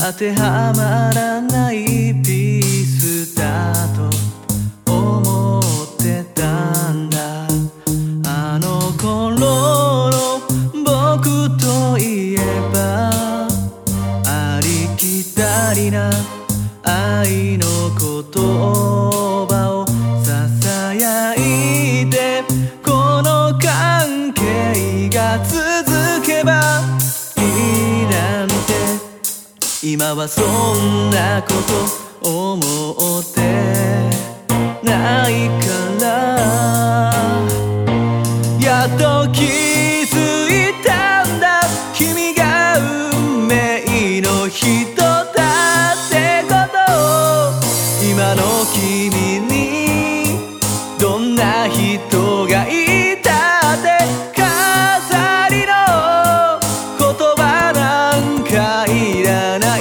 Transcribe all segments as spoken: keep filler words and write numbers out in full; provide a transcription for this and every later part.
当てはまらないピースだと思ってたんだ。あの頃の僕といえばありきたりな愛の言葉をささやいて、この関係が続けばいいなんて、今はそんなこと思ってないから。やっと気づいたんだ、君が運命の人だってことを。今の君にどんな人がいたって飾りの言葉なんかいらない、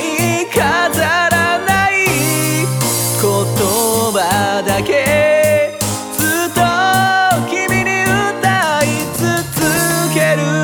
飾らない言葉だけずっと君に歌い続ける。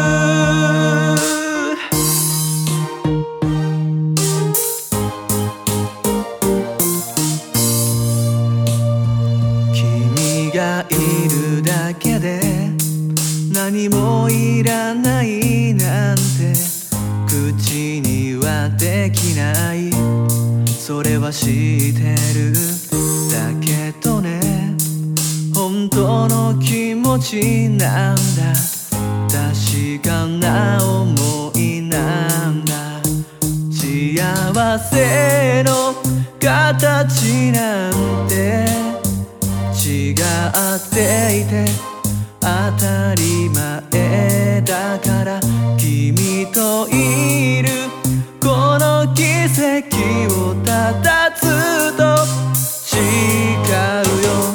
君がいるだけで何もいらないなんて口にはできない、それは知ってるだけどね、本当の気持ちなんだ、確かな思いなんだ。幸せの形なんて違っていて当たり前だから、君といるこの奇跡をただずっと誓うよ。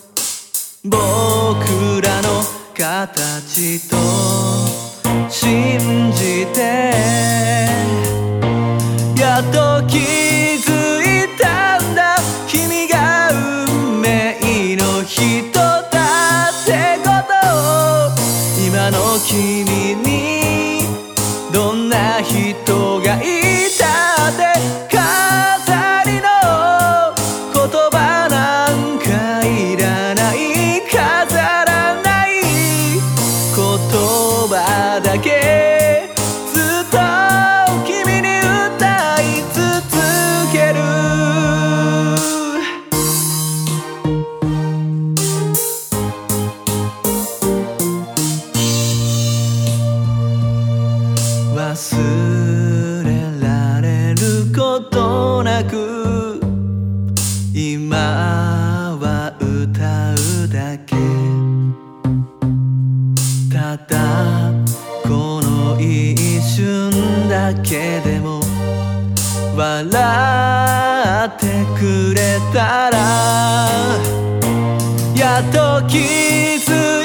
僕らの形と信じて、やっと気づいたんだ、君が運命の人だってことを。今の君にどんな人がいたって飾りの言葉なんかいらない、飾らない言葉だけずっと君に歌い続ける。忘れられることなく今は歌うだけ、ただこの一瞬だけでも笑ってくれたら。やっと気づ